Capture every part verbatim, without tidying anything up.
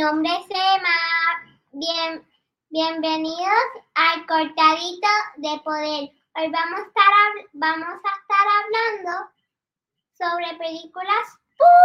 nombre es Emma. Bien, bienvenidos al Cortadito de Poder. Hoy vamos a estar, vamos a estar hablando sobre películas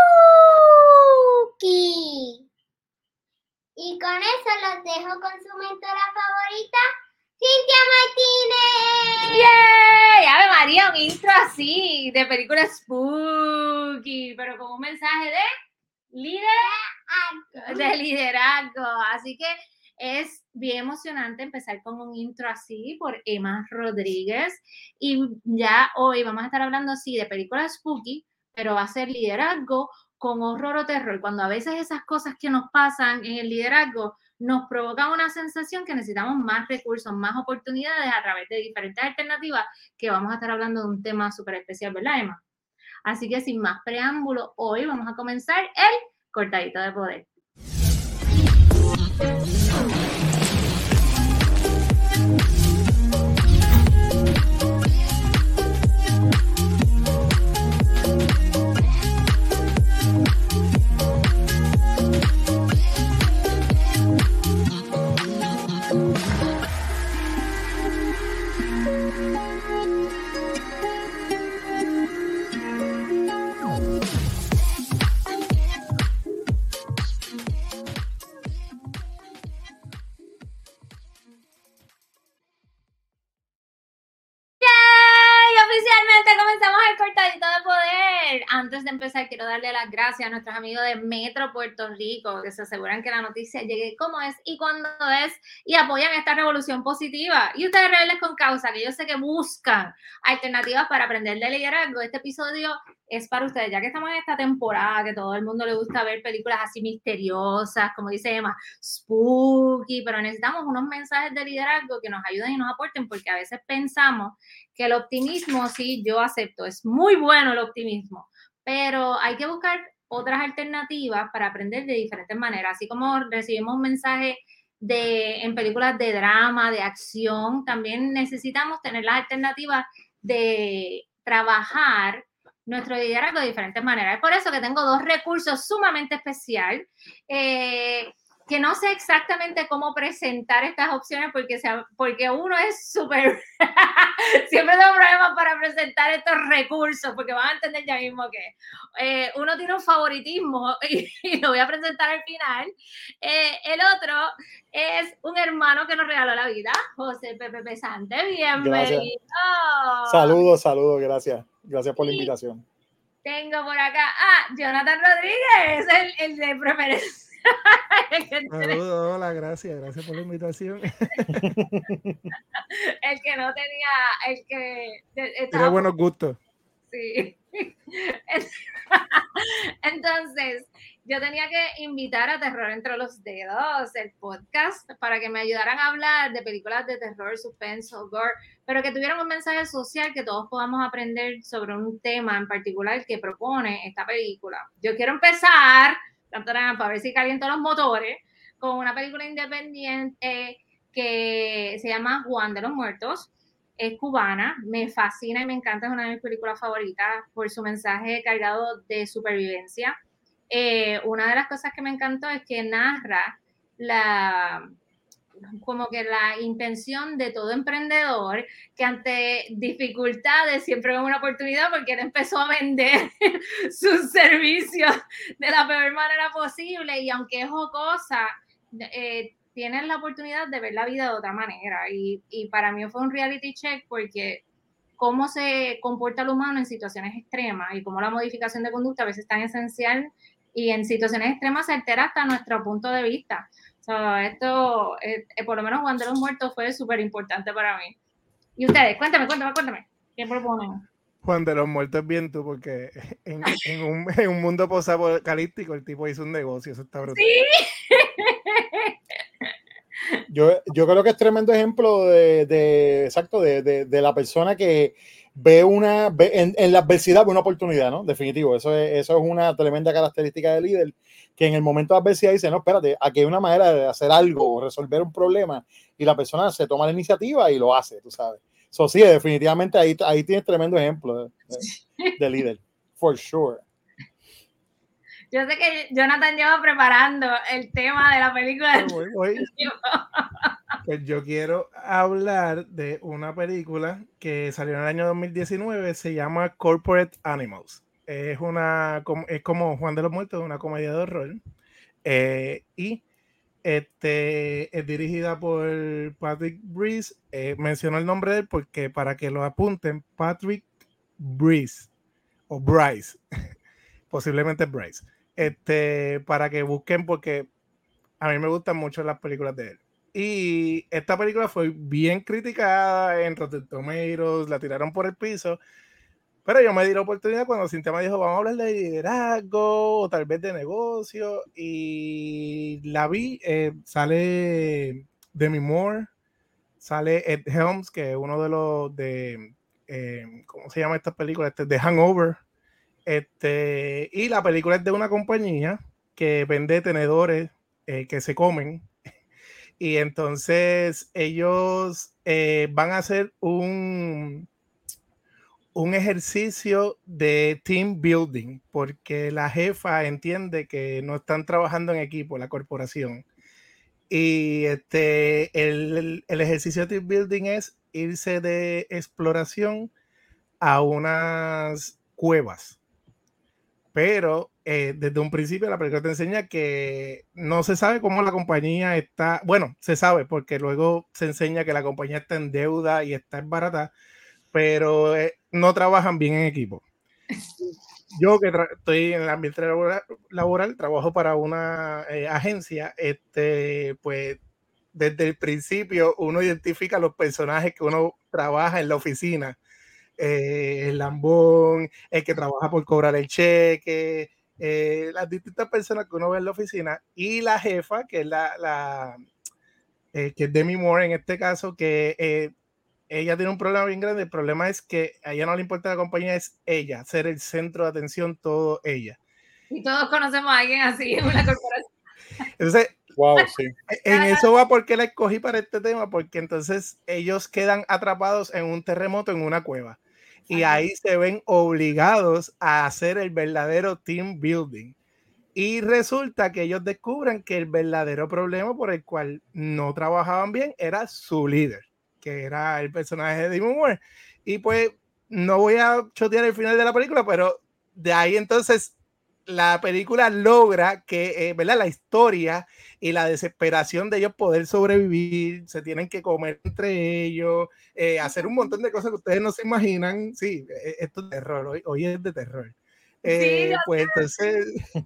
spooky. Y con eso los dejo con su mentora favorita, Cintia Martínez. ¡Yay! ¡Ave María! Un intro así de películas spooky, pero con un mensaje de liderazgo. De liderazgo. Así que es bien emocionante empezar con un intro así por Emma Rodríguez. Y ya hoy vamos a estar hablando sí de películas spooky, pero va a ser liderazgo con horror o terror. Cuando a veces esas cosas que nos pasan en el liderazgo nos provocan una sensación que necesitamos más recursos, más oportunidades a través de diferentes alternativas, que vamos a estar hablando de un tema súper especial, ¿verdad, Emma? Así que sin más preámbulo, hoy vamos a comenzar el Cortadito de Poder. Antes de empezar, quiero darle las gracias a nuestros amigos de Metro Puerto Rico, que se aseguran que la noticia llegue como es y cuando es, y apoyan esta revolución positiva. Y ustedes, Rebeldes con Causa, que yo sé que buscan alternativas para aprender de liderazgo. Este episodio es para ustedes, ya que estamos en esta temporada, que todo el mundo le gusta ver películas así misteriosas, como dice Emma, spooky, pero necesitamos unos mensajes de liderazgo que nos ayuden y nos aporten, porque a veces pensamos que el optimismo, sí, yo acepto, es muy bueno el optimismo, pero hay que buscar otras alternativas para aprender de diferentes maneras. Así como recibimos un mensaje de, en películas de drama, de acción, también necesitamos tener las alternativas de trabajar nuestro liderazgo de diferentes maneras. Es por eso que tengo dos recursos sumamente especiales, eh, que no sé exactamente cómo presentar estas opciones porque, sea, porque uno es súper... Siempre tengo problemas para presentar estos recursos porque van a entender ya mismo que eh, uno tiene un favoritismo y, y lo voy a presentar al final. Eh, el otro es un hermano que nos regaló la vida, José Pepe Pesante. Bienvenido. Saludos, saludos, gracias. Gracias por y la invitación. Tengo por acá a Jonathan Rodríguez, el, el de preferencia. Saludos, hola, gracias, gracias por la invitación. El que no tenía, el que tiene buenos gustos. Sí. Entonces, yo tenía que invitar a Terror Entre los Dedos, el podcast, para que me ayudaran a hablar de películas de terror, suspenso, gore, pero que tuvieran un mensaje social, que todos podamos aprender sobre un tema en particular que propone esta película. Yo quiero empezar, para ver si caliento los motores, con una película independiente eh, que se llama Juan de los Muertos. Es cubana, me fascina y me encanta, es una de mis películas favoritas por su mensaje cargado de supervivencia. Eh, una de las cosas que me encantó es que narra la, como que la intención de todo emprendedor que ante dificultades siempre ve una oportunidad, porque él empezó a vender sus servicios de la peor manera posible y aunque es jocosa, eh, tienes la oportunidad de ver la vida de otra manera y, y para mí fue un reality check porque cómo se comporta el humano en situaciones extremas y cómo la modificación de conducta a veces es tan esencial y en situaciones extremas se altera hasta nuestro punto de vista. So, esto, eh, por lo menos Juan de los Muertos fue súper importante para mí. Y ustedes, cuéntame, cuéntame, cuéntame. ¿Qué proponen? Juan de los Muertos es bien tú, porque en, en, un, en un mundo posapocalíptico el tipo hizo un negocio, eso está brutal. Sí. Yo, yo creo que es tremendo ejemplo de, de exacto, de, de, de la persona que ve una, ve en, en la adversidad ve una oportunidad, ¿no? Definitivo, eso es, eso es una tremenda característica del líder, que en el momento de adversidad dice, no, espérate, aquí hay una manera de hacer algo o resolver un problema, y la persona se toma la iniciativa y lo hace, tú sabes. So, sí, definitivamente ahí, ahí tienes tremendo ejemplo de, de, de líder, for sure. Yo sé que Jonathan lleva preparando el tema de la película. Voy, voy. Pues yo quiero hablar de una película que salió en el año dos mil diecinueve, se llama Corporate Animals. Es una es como Juan de los Muertos, una comedia de horror. Eh, y este, es dirigida por Patrick Brice. Eh, menciono el nombre de él porque para que lo apunten, Patrick Brice o Bryce, posiblemente Bryce. Este, para que busquen porque a mí me gustan mucho las películas de él. Y esta película fue bien criticada en Rotten Tomatoes, la tiraron por el piso, pero yo me di la oportunidad cuando Cintia me dijo, vamos a hablar de liderazgo o tal vez de negocio, y la vi. Eh, sale Demi Moore, sale Ed Helms, que es uno de los de, eh, ¿cómo se llama esta película? Este, de Hangover. Este, y la película es de una compañía que vende tenedores eh, que se comen. Y entonces ellos eh, van a hacer un, un ejercicio de team building porque la jefa entiende que no están trabajando en equipo, la corporación. Y este, el, el ejercicio de team building es irse de exploración a unas cuevas. Pero eh, desde un principio la película te enseña que no se sabe cómo la compañía está, bueno, se sabe porque luego se enseña que la compañía está en deuda y está en barata, pero eh, no trabajan bien en equipo. Yo que estoy en el ambiente laboral, laboral trabajo para una eh, agencia, este, pues desde el principio uno identifica los personajes que uno trabaja en la oficina. Eh, el lambón, el que trabaja por cobrar el cheque, eh, las distintas personas que uno ve en la oficina, y la jefa, que es la, la eh, que es Demi Moore en este caso, que eh, ella tiene un problema bien grande. El problema es que a ella no le importa la compañía, es ella, ser el centro de atención, todo ella. Y todos conocemos a alguien así en una corporación. Entonces, wow, sí. En eso va porque la escogí para este tema, porque entonces ellos quedan atrapados en un terremoto en una cueva. Y Ajá. ahí se ven obligados a hacer el verdadero team building. Y resulta que ellos descubren que el verdadero problema por el cual no trabajaban bien era su líder, que era el personaje de Demi Moore. Y pues no voy a chotear el final de la película, pero de ahí entonces la película logra que, eh, ¿verdad? La historia y la desesperación de ellos poder sobrevivir, se tienen que comer entre ellos, eh, hacer un montón de cosas que ustedes no se imaginan. Sí, esto es terror, hoy, hoy es de terror. Eh, sí, pues entonces,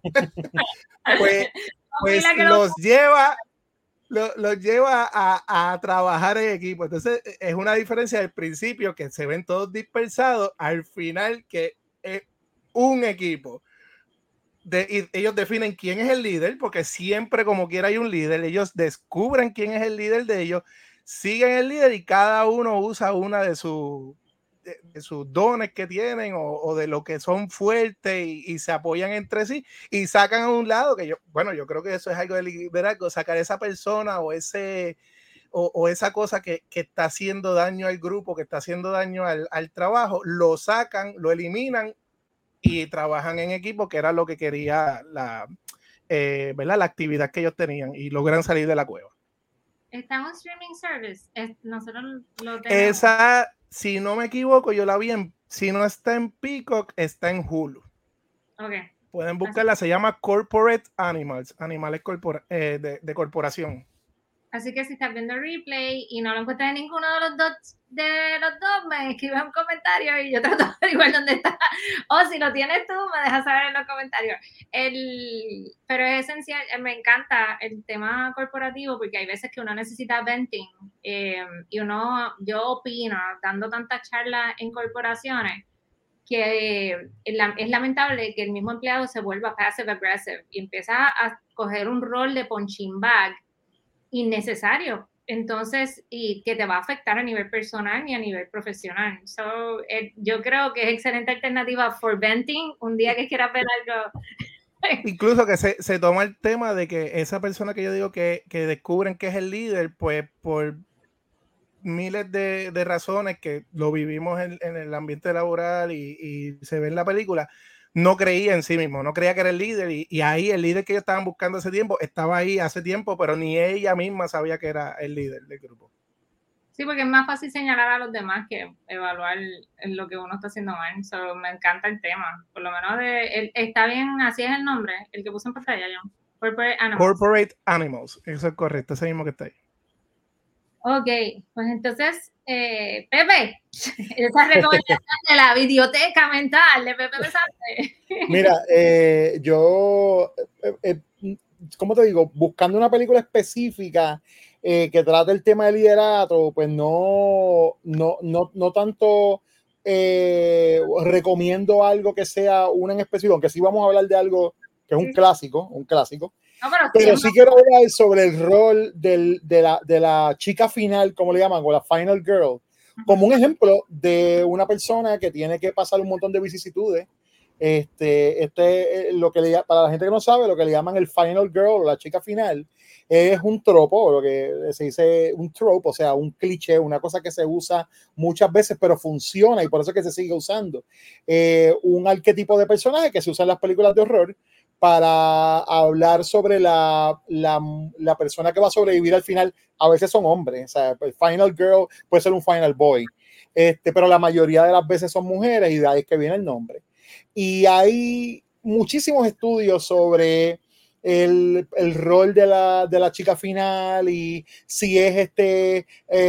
pues, pues los lleva, lo, los lleva a, a trabajar en equipo. Entonces es una diferencia del principio, que se ven todos dispersados, al final que es un equipo. De, y ellos definen quién es el líder, porque siempre como quiera hay un líder. Ellos descubren quién es el líder de ellos, siguen el líder y cada uno usa una de, su, de, de sus dones que tienen o, o de lo que son fuertes y, y se apoyan entre sí y sacan a un lado, que yo, bueno, yo creo que eso es algo de liderazgo, sacar esa persona o ese o, o esa cosa que, que está haciendo daño al grupo, que está haciendo daño al, al trabajo, lo sacan, lo eliminan y trabajan en equipo, que era lo que quería la, eh, ¿verdad? La actividad que ellos tenían, y logran salir de la cueva. ¿Está en un streaming service? Nosotros lo tenemos. Esa, si no me equivoco, yo la vi en, si no está en Peacock, está en Hulu. Okay. Pueden buscarla, se llama Corporate Animals, animales corpora, eh, de, de corporación. Así que si estás viendo el replay y no lo encuentras en ninguno de los dos, de los dos, me escribes un comentario y yo trato de averiguar dónde está. O si lo tienes tú, me dejas saber en los comentarios. El, pero es esencial, me encanta el tema corporativo porque hay veces que uno necesita venting eh, y uno, yo opino, dando tantas charlas en corporaciones, que es lamentable que el mismo empleado se vuelva passive aggressive y empieza a coger un rol de punching bag innecesario, entonces, y que te va a afectar a nivel personal y a nivel profesional. So, eh, yo creo que es excelente alternativa for venting un día que quieras ver algo. Incluso que se, se toma el tema de que esa persona que yo digo que, que descubren que es el líder, pues por miles de, de razones que lo vivimos en, en el ambiente laboral y, y se ve en la película, no creía en sí mismo, no creía que era el líder, y, y ahí el líder que ellos estaban buscando hace tiempo, estaba ahí hace tiempo, pero ni ella misma sabía que era el líder del grupo. Sí, porque es más fácil señalar a los demás que evaluar lo que uno está haciendo mal. So, me encanta el tema. Por lo menos de, el, está bien, así es el nombre, el que puse en pantalla, John. Corporate Animals. Corporate Animals, eso es correcto, ese mismo que está ahí. Ok, pues entonces, eh, Pepe, esa recomendación de la biblioteca mental de Pepe Pesante. Mira, eh, yo, eh, eh, ¿cómo te digo? Buscando una película específica eh, que trate el tema del liderato, pues no, no, no, no tanto eh, recomiendo algo que sea una en específico, aunque sí vamos a hablar de algo que es un clásico, un clásico. No, pero pero sí quiero hablar sobre el rol del, de, la, de la chica final, como le llaman, o la final girl, como un ejemplo de una persona que tiene que pasar un montón de vicisitudes. Este, este, lo que le, para la gente que no sabe, lo que le llaman el final girl o la chica final, es un tropo, lo que se dice un trope, o sea, un cliché, una cosa que se usa muchas veces, pero funciona y por eso es que se sigue usando. Eh, un arquetipo de personaje que se usa en las películas de horror para hablar sobre la, la, la persona que va a sobrevivir al final. A veces son hombres, o sea, el final girl puede ser un final boy, este, pero la mayoría de las veces son mujeres y de ahí es que viene el nombre. Y hay muchísimos estudios sobre el, el rol de la, de la chica final y si es este...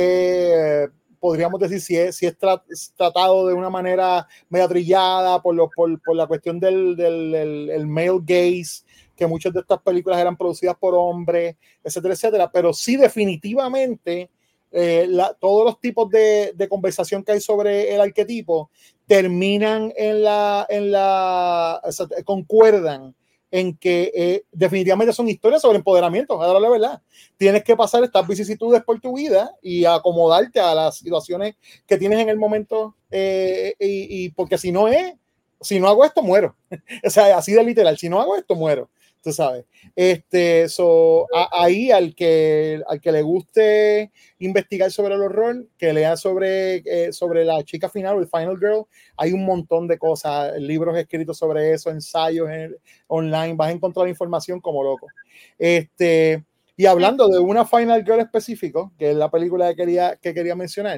Eh, podríamos decir si es, si es tratado de una manera media trillada por, lo, por, por la cuestión del, del el, el male gaze, que muchas de estas películas eran producidas por hombres, etcétera, etcétera, pero sí definitivamente eh, la, todos los tipos de, de conversación que hay sobre el arquetipo terminan en la, en la o sea, concuerdan en que eh, definitivamente son historias sobre empoderamiento, ahora la verdad. Tienes que pasar estas vicisitudes por tu vida y acomodarte a las situaciones que tienes en el momento, eh, y, y porque si no es, si no hago esto, muero. O sea, así de literal, si no hago esto, muero. Tú sabes. Este, so, a, ahí al que, al que le guste investigar sobre el horror, que lea sobre, eh, sobre la chica final o el final girl, hay un montón de cosas, libros escritos sobre eso, ensayos en, online, vas a encontrar información como loco. Este, y hablando de una final girl específico, que es la película que quería, que quería mencionar,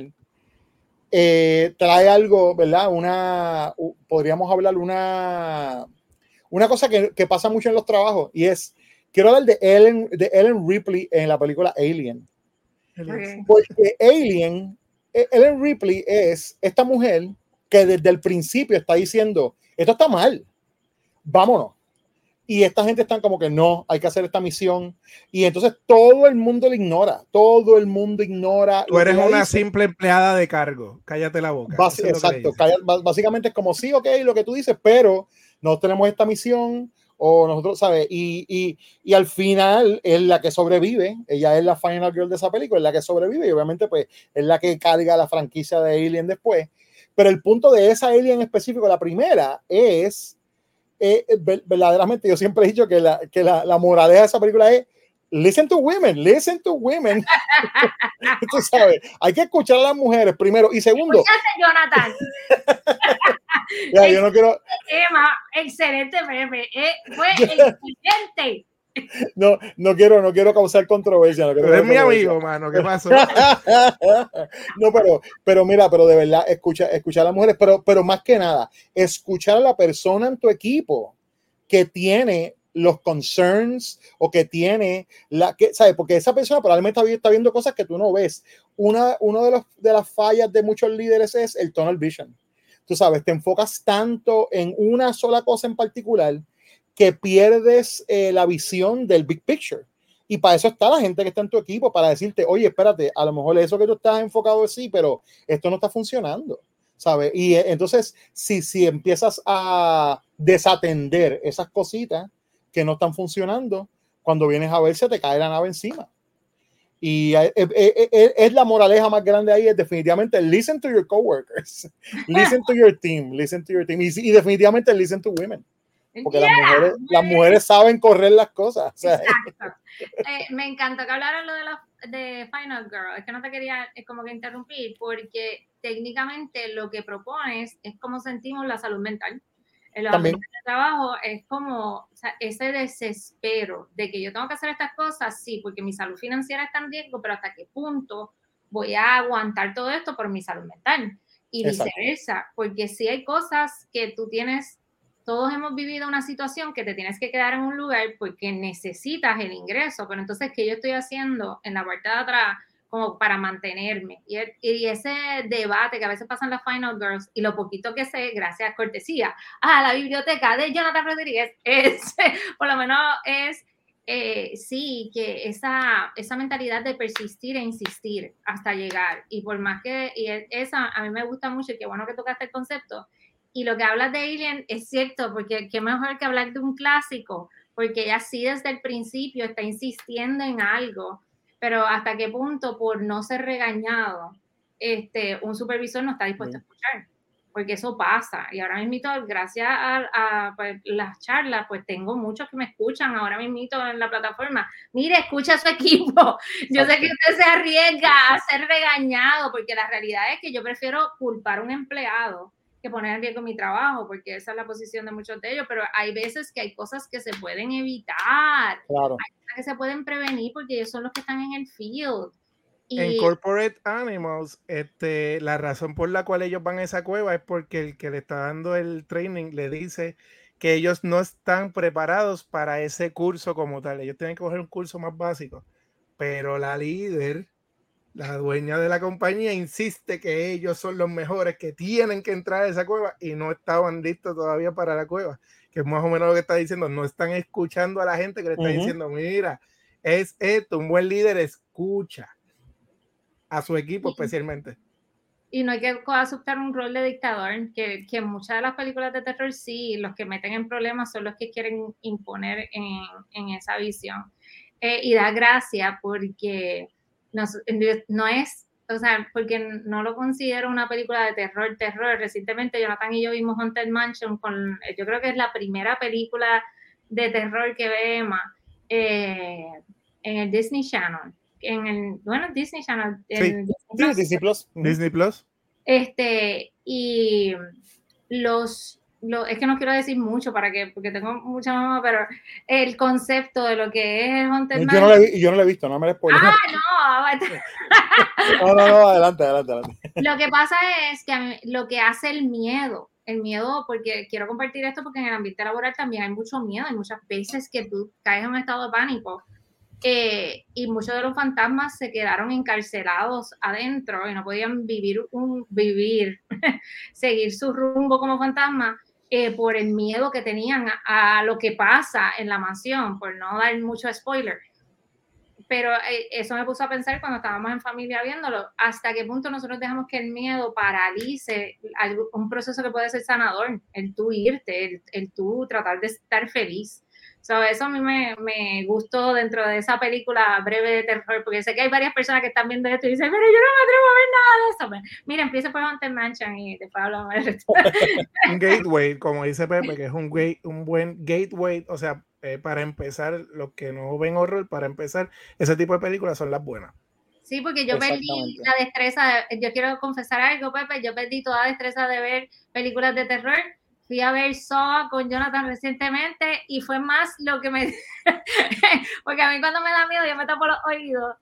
eh, trae algo, ¿verdad? Una, podríamos hablar una, una cosa que, que pasa mucho en los trabajos, y es, quiero hablar de Ellen, de Ellen Ripley en la película Alien. Okay. Porque Alien, Ellen Ripley es esta mujer que desde el principio está diciendo, esto está mal, vámonos. Y esta gente están como que no, hay que hacer esta misión. Y entonces todo el mundo la ignora, todo el mundo ignora. Tú eres una dice. simple empleada de cargo, cállate la boca. Bas exacto, calla, básicamente es como sí, ok, lo que tú dices, pero no tenemos esta misión, o nosotros, ¿sabes? Y, y, y al final es la que sobrevive, ella es la final girl de esa película, es la que sobrevive y obviamente pues es la que carga la franquicia de Alien después. Pero el punto de esa Alien específico, la primera, es, eh, verdaderamente, yo siempre he dicho que la, que la, la moraleja de esa película es listen to women, listen to women. Tú sabes, hay que escuchar a las mujeres primero y segundo. Escuchaste, Jonathan. Ya, yo no quiero. Tema, excelente, Pepe. Eh, fue excelente. No, no quiero, no quiero causar controversia. No quiero Pero es mi amigo, mano. ¿Qué pasó? No, pero, pero mira, pero de verdad, escucha, escuchar a las mujeres, pero, pero más que nada, escuchar a la persona en tu equipo que tiene los concerns o que tiene la que, ¿sabes? Porque esa persona probablemente está, está viendo cosas que tú no ves. Una, uno de, los, de las fallas de muchos líderes es el tunnel vision. Tú sabes, te enfocas tanto en una sola cosa en particular que pierdes eh, la visión del big picture. Y para eso está la gente que está en tu equipo, para decirte, oye, espérate, a lo mejor eso que tú estás enfocado sí, pero esto no está funcionando, ¿sabes? Y eh, entonces, si, si empiezas a desatender esas cositas que no están funcionando, cuando vienes a ver, se te cae la nave encima. Y eh, eh, eh, es la moraleja más grande ahí, es definitivamente listen to your coworkers, listen to your team, listen to your team, y, y definitivamente listen to women. Porque yeah, las, mujeres, las mujeres saben correr las cosas. O sea. Exacto. Eh, me encantó que hablaran lo de la de Final Girl. Es que no te quería es como que interrumpir, porque técnicamente lo que propones es cómo sentimos la salud mental. en los También. ambientes de trabajo es como, o sea, ese desespero de que yo tengo que hacer estas cosas, sí, porque mi salud financiera está en riesgo, pero hasta qué punto voy a aguantar todo esto por mi salud mental y viceversa, Exacto. Porque sí hay cosas que tú tienes, todos hemos vivido una situación que te tienes que quedar en un lugar porque necesitas el ingreso, pero entonces, ¿qué yo estoy haciendo en la parte de atrás como para mantenerme? Y, y ese debate que a veces pasan las Final Girls y lo poquito que sé, gracias a cortesía, a la biblioteca de Jonathan Rodríguez, es, por lo menos es, eh, sí, que esa, esa mentalidad de persistir e insistir hasta llegar. Y por más que, y esa a mí me gusta mucho y qué bueno que tocaste el concepto. Y lo que hablas de Alien es cierto, porque qué mejor que hablar de un clásico, porque ella sí desde el principio está insistiendo en algo, pero hasta qué punto por no ser regañado, este, un supervisor no está dispuesto sí. a escuchar, porque eso pasa. Y ahora mismo, gracias a, a pues, las charlas, pues tengo muchos que me escuchan ahora mismo en la plataforma. Mire, escucha a su equipo. Yo okay. sé que usted se arriesga a ser regañado, porque la realidad es que yo prefiero culpar a un empleado que poner en riesgo mi trabajo, porque esa es la posición de muchos de ellos, pero hay veces que hay cosas que se pueden evitar, claro. hay cosas que se pueden prevenir porque ellos son los que están en el field. Y en Corporate Animals, este, la razón por la cual ellos van a esa cueva es porque el que le está dando el training le dice que ellos no están preparados para ese curso como tal, ellos tienen que coger un curso más básico, pero la líder, la dueña de la compañía, insiste que ellos son los mejores, que tienen que entrar a esa cueva y no estaban listos todavía para la cueva, que es más o menos lo que está diciendo, no están escuchando a la gente que le está uh-huh. diciendo, mira, es esto, un buen líder escucha a su equipo especialmente. Y no hay que aceptar un rol de dictador, que, que muchas de las películas de terror sí, los que meten en problemas son los que quieren imponer en, en esa visión. Eh, y da gracia porque no, no es, o sea, porque no lo considero una película de terror, terror. Recientemente Jonathan y yo vimos Haunted Mansion, con, yo creo que es la primera película de terror que ve Emma eh, en el Disney Channel. En el, bueno, Disney Channel. Sí, en Disney, Disney Plus. Disney Plus. Este, y los, los, es que no quiero decir mucho para que, porque tengo mucha mamá, pero el concepto de lo que es Haunted yo Mansion. No le, yo no lo he visto, no me lo spoileo. Ah, no. no, no, no, adelante, adelante, adelante. Lo que pasa es que a mí, lo que hace el miedo, el miedo, porque quiero compartir esto porque en el ambiente laboral también hay mucho miedo, hay muchas veces que tú caes en un estado de pánico. Eh, y muchos de los fantasmas se quedaron encarcelados adentro y no podían vivir, un, vivir seguir su rumbo como fantasma eh, por el miedo que tenían a, a lo que pasa en la mansión, por no dar mucho spoiler. Pero eh, eso me puso a pensar cuando estábamos en familia viéndolo, hasta qué punto nosotros dejamos que el miedo paralice algo, un proceso que puede ser sanador, el tú irte, el, el tú tratar de estar feliz. So, eso a mí me, me gustó dentro de esa película breve de terror, porque sé que hay varias personas que están viendo esto y dicen, pero yo no me atrevo a ver nada de eso. Pero, mira, empieza por Haunted Mansion y después hablamos de esto. Un gateway, como dice Pepe, que es un, gay, un buen gateway, o sea, eh, para empezar, los que no ven horror, para empezar, ese tipo de películas son las buenas. Sí, porque yo perdí la destreza, de, yo quiero confesar algo, Pepe, yo perdí toda la destreza de ver películas de terror. Fui a ver Saw con Jonathan recientemente y fue más lo que me... porque a mí cuando me da miedo yo me tapo los oídos.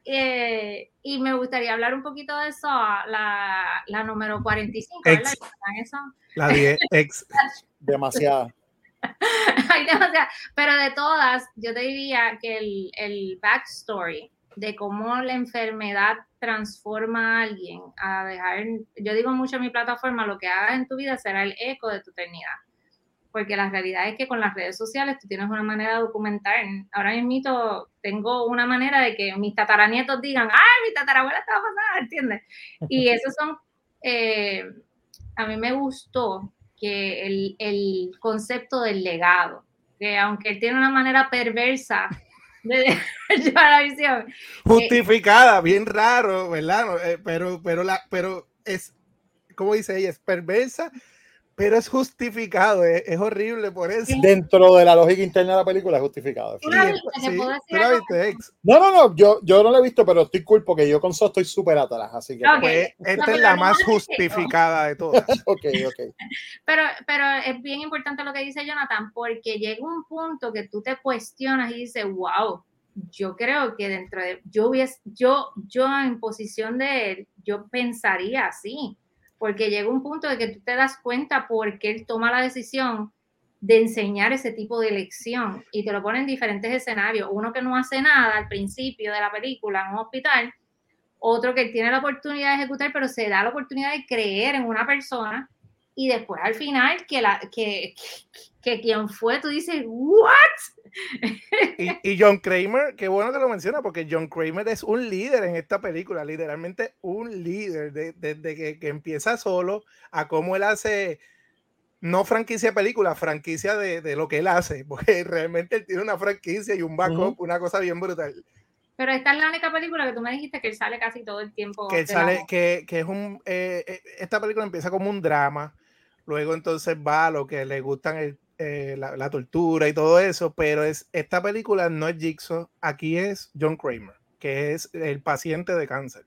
Eh, y me gustaría hablar un poquito de Saw, la, la número cuarenta y cinco, ¿verdad? Eso? La diez, ex. Demasiada. Hay demasiada. Pero de todas, yo te diría que el, el backstory de cómo la enfermedad transforma a alguien a dejar, yo digo mucho en mi plataforma, lo que hagas en tu vida será el eco de tu eternidad, porque la realidad es que con las redes sociales tú tienes una manera de documentar. Ahora mismo tengo una manera de que mis tataranietos digan, ¡ay, mi tatarabuela estaba pasada!, ¿entiendes? Y esos son, eh, a mí me gustó que el, el concepto del legado, que aunque él tiene una manera perversa de llevar la visión justificada, eh, bien raro, ¿verdad? Eh, pero, pero, la, pero es, como dice ella, es perversa, pero es justificado, es, es horrible por eso. Dentro de la lógica interna de la película es justificado. ¿Tú la viste? ¿Te Sí, puedo ¿tú decir la algo? viste, ex? No, no, no, yo, yo no la he visto, pero estoy cool porque yo con eso estoy súper atrás, así que... Ok. Pues No, esta pero es la lo más malo es que- justificada de todas. Ok, ok. Pero, pero es bien importante lo que dice Jonathan, porque llega un punto que tú te cuestionas y dices, wow, yo creo que dentro de, yo hubiese, yo, yo en posición de él, yo pensaría así, porque llega un punto de que tú te das cuenta por qué él toma la decisión de enseñar ese tipo de lección y te lo pone en diferentes escenarios. Uno que no hace nada al principio de la película en un hospital, otro que tiene la oportunidad de ejecutar, pero se da la oportunidad de creer en una persona y después al final que, la, que, que, que quien fue, tú dices, ¿what? Y, y John Kramer, qué bueno que lo menciona, porque John Kramer es un líder en esta película, literalmente un líder, desde de, de que, que empieza solo a cómo él hace, no franquicia de película, franquicia de, de lo que él hace, porque realmente él tiene una franquicia y un backup, uh-huh. una cosa bien brutal. Pero esta es la única película que tú me dijiste que él sale casi todo el tiempo. Que él sale, la... que, que es un, eh, esta película empieza como un drama, luego entonces va a lo que le gustan el Eh, la, la tortura y todo eso, pero es, esta película no es Jigsaw, aquí es John Kramer, que es el paciente de cáncer.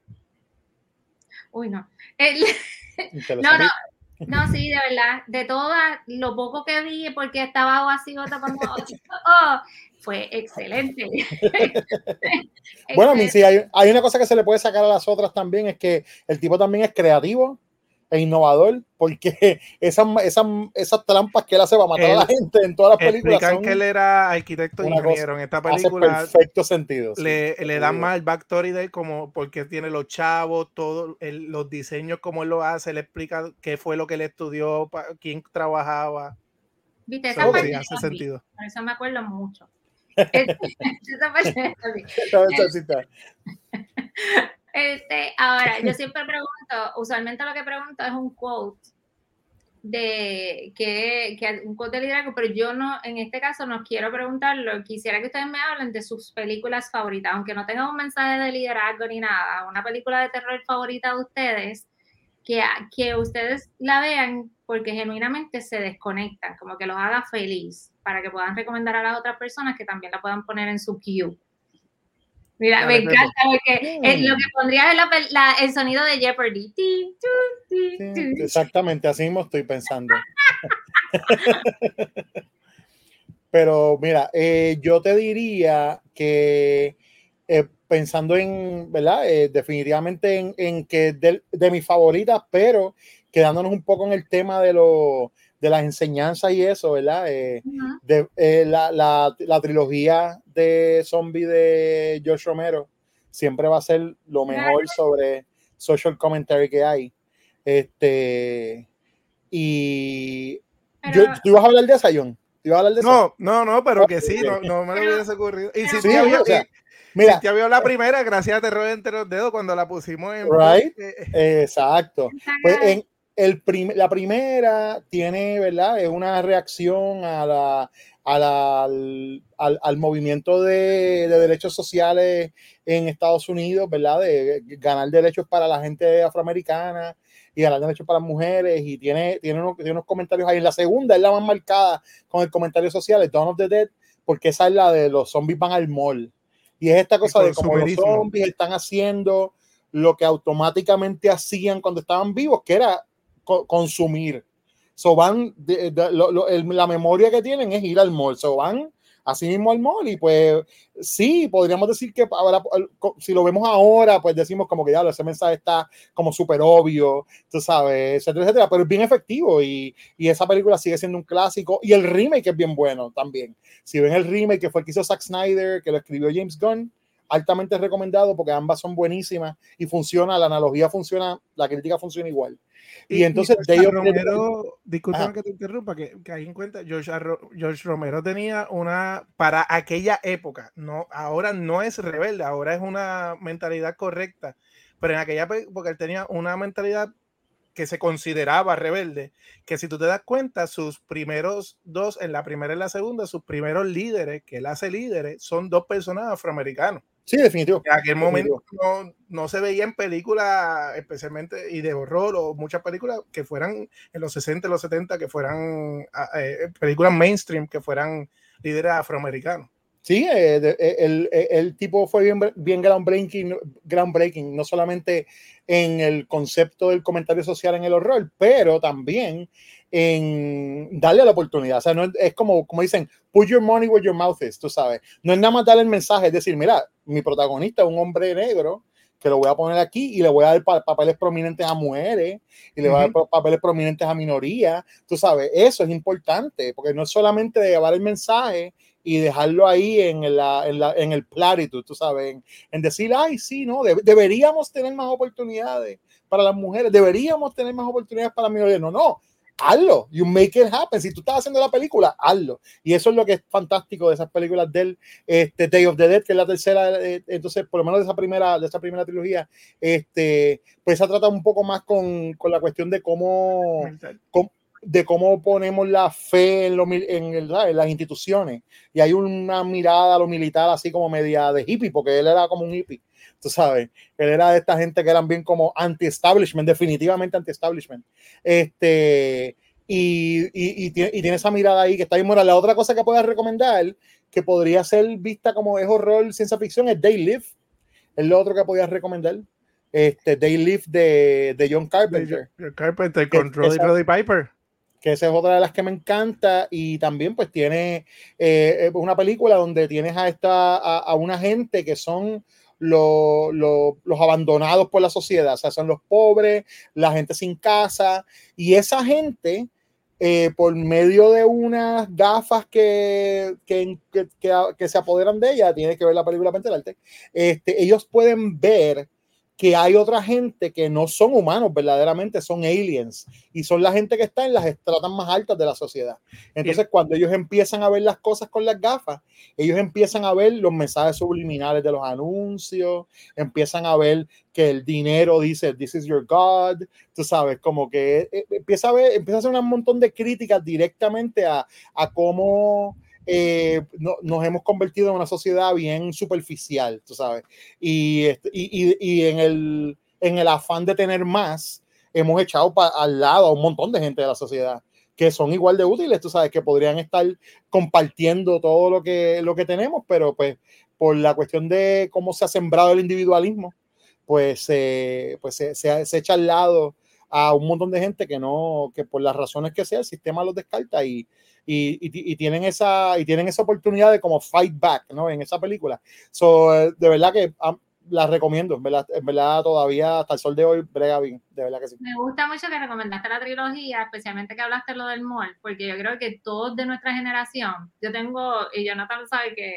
Uy, no. El... no, no, no, sí, de verdad, de todo lo poco que vi, porque estaba vacío tapando, oh, fue excelente. Bueno, a mí sí, hay, hay una cosa que se le puede sacar a las otras también, es que el tipo también es creativo e innovador, porque esas, esas, esas trampas que él hace para matar él, a la gente en todas las películas explican son que él era arquitecto e ingeniero. En esta película hace perfecto sentido. Le, sí, le dan más el backstory de él, como porque tiene los chavos, todos los diseños, cómo él lo hace, le explica qué fue lo que él estudió, pa, quién trabajaba. Viste, esa so, parte sí, hace sentido. Por eso me acuerdo mucho. Esa parte Este, ahora, yo siempre pregunto, usualmente lo que pregunto es un quote de que, que un quote de liderazgo, pero yo no, en este caso no quiero preguntarlo, quisiera que ustedes me hablen de sus películas favoritas, aunque no tengan un mensaje de liderazgo ni nada, una película de terror favorita de ustedes, que, que ustedes la vean porque genuinamente se desconectan, como que los haga feliz, para que puedan recomendar a las otras personas que también la puedan poner en su queue. Mira, Dale, me encanta porque mm. lo que pondrías es la, la, el sonido de Jeopardy. Ti, tu, ti, sí, tu. Exactamente, así mismo estoy pensando. Pero mira, eh, yo te diría que eh, pensando en, ¿verdad? Eh, definitivamente en, en que de, de mis favoritas, pero quedándonos un poco en el tema de lo de las enseñanzas y eso, ¿verdad? Eh, uh-huh. de, eh, la, la, la trilogía de zombie de George Romero siempre va a ser lo mejor sobre social commentary que hay. Este, y pero, yo, ¿tú ibas a hablar de esa, John? ¿Tú ibas a hablar de no, esa? no, no, pero que sí, no, no me lo hubiese ocurrido. Y si sí, te había, o sea, mira, si te vio la primera, gracias a Terror entre los dedos cuando la pusimos en right, eh, exacto. Pues en el prim la primera tiene, ¿verdad? Es una reacción a la, a la, al, al, al movimiento de, de derechos sociales en Estados Unidos, ¿verdad? De ganar derechos para la gente afroamericana y ganar derechos para las mujeres, y tiene, tiene, unos, tiene unos comentarios ahí. En la segunda es la más marcada con el comentario social, el Dawn of the Dead, porque esa es la de los zombies van al mall. Y es esta cosa de cómo los zombies están haciendo lo que automáticamente hacían cuando estaban vivos, que era co consumir. So van, de, de, lo, lo, el, la memoria que tienen es ir al mall. So van así mismo al mall y pues sí, podríamos decir que ahora, si lo vemos ahora, pues decimos como que ya ese mensaje está como súper obvio, tú sabes, etcétera, etcétera, pero es bien efectivo y, y esa película sigue siendo un clásico y el remake es bien bueno también. Si ven el remake que fue el que hizo Zack Snyder, que lo escribió James Gunn, altamente recomendado porque ambas son buenísimas y funciona, la analogía funciona, la crítica funciona igual. Y, y entonces y George Romero, discúlpame que te interrumpa, que, que ahí en cuenta, George, George Romero tenía una, para aquella época, no, ahora no es rebelde, ahora es una mentalidad correcta, pero en aquella época él tenía una mentalidad que se consideraba rebelde, que si tú te das cuenta, sus primeros dos, en la primera y la segunda, sus primeros líderes, que él hace líderes, son dos personas afroamericanos. Sí, definitivo. En aquel momento no, no se veía en películas, especialmente y de horror, o muchas películas que fueran en los sesenta, los setenta, que fueran eh, películas mainstream, que fueran líderes afroamericanos. Sí, eh, de, el, el, el tipo fue bien, bien groundbreaking, groundbreaking, no solamente en el concepto del comentario social en el horror, pero también en darle la oportunidad. O sea, no es, es como, como dicen, put your money where your mouth is, tú sabes. No es nada más darle el mensaje, es decir, mira, mi protagonista es un hombre negro que lo voy a poner aquí y le voy a dar pa papeles prominentes a mujeres y le voy a dar uh-huh. papeles prominentes a minorías. Tú sabes, eso es importante, porque no es solamente de llevar el mensaje y dejarlo ahí en, la, en, la, en el platitud, tú sabes, en, en decir, ay, sí, no, de, deberíamos tener más oportunidades para las mujeres, deberíamos tener más oportunidades para las minorías. No, no, hazlo, you make it happen. Si tú estás haciendo la película, hazlo. Y eso es lo que es fantástico de esas películas del este, Day of the Dead, que es la tercera, eh, entonces, por lo menos de esa primera, de esa primera trilogía, este, pues se trata un poco más con, con la cuestión de cómo, cómo de cómo ponemos la fe en, lo, en, el, en las instituciones, y hay una mirada a lo militar así como media de hippie, porque él era como un hippie, tú sabes, él era de esta gente que eran bien como anti-establishment, definitivamente anti-establishment, este, y, y, y, tiene, y tiene esa mirada ahí que está bien moral. La otra cosa que puedas recomendar, que podría ser vista como es horror, ciencia ficción, es They Live, es lo otro que podías recomendar, este, They Live de, de John Carpenter. John Carpenter con Roddy Roddy Piper, que esa es otra de las que me encanta, y también pues tiene eh, una película donde tienes a, esta, a, a una gente que son lo, lo, los abandonados por la sociedad, o sea, son los pobres, la gente sin casa, y esa gente, eh, por medio de unas gafas que, que, que, que, que se apoderan de ella, tienes que ver la película para enterarte, este, ellos pueden ver que hay otra gente que no son humanos, verdaderamente son aliens, y son la gente que está en las estratas más altas de la sociedad. Entonces, cuando ellos empiezan a ver las cosas con las gafas, ellos empiezan a ver los mensajes subliminales de los anuncios, empiezan a ver que el dinero dice, this is your God, tú sabes, como que eh, empieza a ver, empieza a hacer un montón de críticas directamente a, a cómo Eh, no, nos hemos convertido en una sociedad bien superficial, tú sabes, y, y, y en, el, en el afán de tener más, hemos echado pa, al lado a un montón de gente de la sociedad que son igual de útiles, tú sabes, que podrían estar compartiendo todo lo que, lo que tenemos, pero pues por la cuestión de cómo se ha sembrado el individualismo, pues, eh, pues se, se, se echa al lado a un montón de gente que no, que por las razones que sea, el sistema los descarta, y Y, y, y tienen esa y tienen esa oportunidad de como fight back, ¿no? En esa película. So, de verdad que um, la recomiendo, en verdad, en verdad todavía hasta el sol de hoy brega bien, de verdad que sí. Me gusta mucho que recomendaste la trilogía, especialmente que hablaste lo del mall, porque yo creo que todos de nuestra generación, yo tengo, y Jonathan sabe que,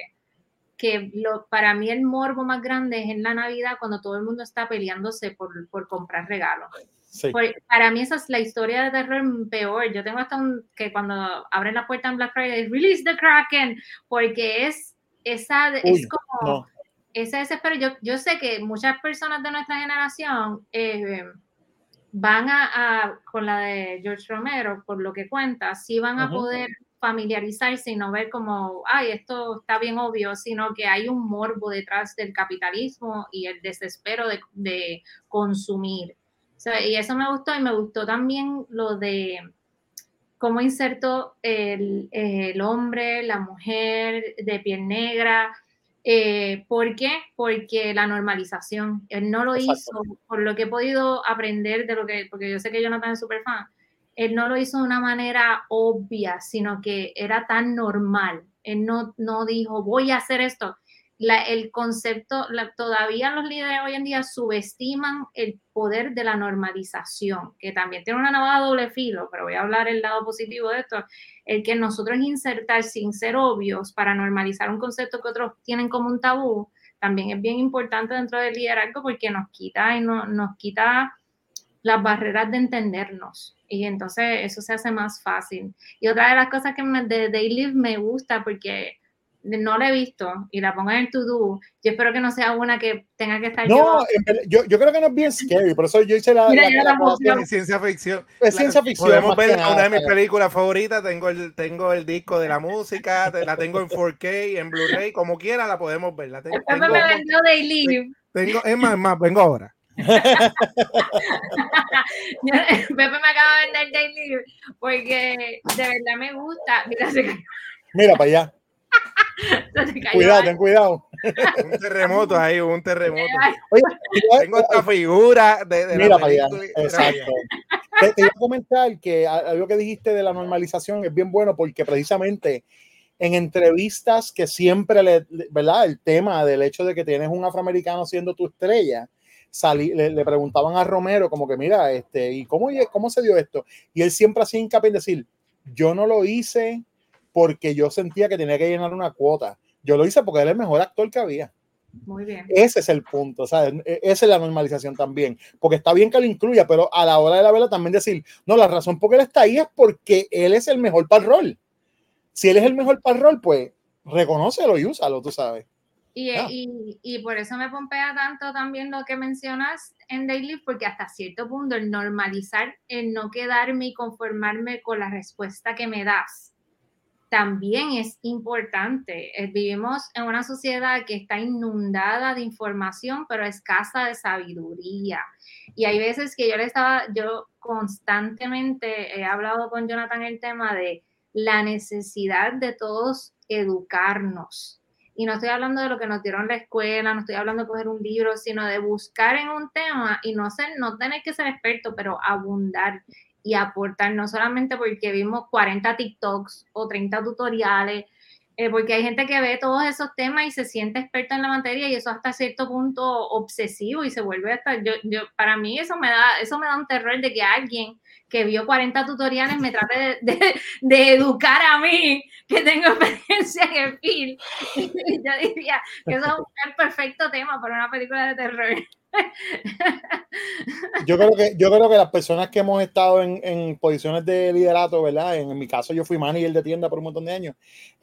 que lo, para mí el morbo más grande es en la Navidad, cuando todo el mundo está peleándose por, por comprar regalos. Sí. Por, para mí esa es la historia de terror peor. Yo tengo hasta un, que cuando abren la puerta en Black Friday, release the Kraken, porque es esa, Uy, es como no. ese desespero. Yo, yo sé que muchas personas de nuestra generación eh, van a, a, con la de George Romero, por lo que cuenta, sí van a uh-huh. poder familiarizarse y no ver como, ay, esto está bien obvio, sino que hay un morbo detrás del capitalismo y el desespero de, de consumir. O sea, y eso me gustó, y me gustó también lo de cómo insertó el, el hombre, la mujer de piel negra. Eh, ¿Por qué? Porque la normalización. Él no lo Exacto. hizo, por lo que he podido aprender de lo que, porque yo sé que Jonathan es súper fan, él no lo hizo de una manera obvia, sino que era tan normal. Él no, no dijo, voy a hacer esto. La, el concepto, la, todavía los líderes hoy en día subestiman el poder de la normalización, que también tiene una navaja doble filo, pero voy a hablar el lado positivo de esto, el que nosotros insertar sin ser obvios para normalizar un concepto que otros tienen como un tabú, también es bien importante dentro del liderazgo, porque nos quita, y no, nos quita las barreras de entendernos, y entonces eso se hace más fácil. Y otra de las cosas que me, de They Live me gusta, porque no la he visto y la pongo en el to-do, yo espero que no sea una que tenga que estar No, yo... yo, yo creo que no es bien scary, por eso yo hice la, Mira, la, yo la tampoco- aclaración. Es ciencia ficción. Es ciencia ficción. Podemos más que ver nada, una de mis ¿sabes? películas favoritas. Tengo el, tengo el disco de la música, te- la tengo en four K, en Blu-ray, como quiera la podemos ver. La te- Pepe tengo, me un vendió montón- They Live. tengo, es más, es más, vengo ahora. Pepe me acaba de vender They Live porque de verdad me gusta. Mira, se cayó. Mira para allá. Se cayó Cuidado, algo. ten cuidado. Un terremoto ahí, un terremoto. Oye, te- Tengo esta figura de, de mira la para allá. película. Mira para allá. Exacto. Te, te iba a comentar que a- algo que dijiste de la normalización es bien bueno porque precisamente en entrevistas que siempre le, le- ¿verdad? El tema del hecho de que tienes un afroamericano siendo tu estrella, salí, le, le preguntaban a Romero como que mira, este, ¿y cómo, cómo se dio esto? Y él siempre hacía hincapié en decir, yo no lo hice porque yo sentía que tenía que llenar una cuota. Yo lo hice porque él es el mejor actor que había. Muy bien. Ese es el punto, ¿sabes? Esa es la normalización también, porque está bien que lo incluya, pero a la hora de la vela también decir, no, la razón por qué él está ahí es porque él es el mejor para el rol. Si él es el mejor para el rol, pues reconócelo y úsalo, tú sabes. Y, Ah. y, y por eso me pompea tanto también lo que mencionas en They Live, porque hasta cierto punto el normalizar, el no quedarme y conformarme con la respuesta que me das, también es importante. Vivimos en una sociedad que está inundada de información, pero escasa de sabiduría. Y hay veces que yo le estaba, yo constantemente he hablado con Jonathan el tema de la necesidad de todos educarnos. Y no estoy hablando de lo que nos dieron en la escuela, no estoy hablando de coger un libro, sino de buscar en un tema y no ser, no tener que ser experto, pero abundar y aportar, no solamente porque vimos cuarenta TikToks o treinta tutoriales, eh, porque hay gente que ve todos esos temas y se siente experta en la materia y eso hasta cierto punto obsesivo y se vuelve hasta, yo, yo, para mí eso me da, eso me da un terror de que alguien que vio cuarenta tutoriales me trate de, de, de educar a mí, que tengo experiencia en el film. Yo diría que eso es un perfecto tema para una película de terror. Yo creo que, yo creo que las personas que hemos estado en, en posiciones de liderato, ¿verdad? En, en mi caso, yo fui manager de tienda por un montón de años.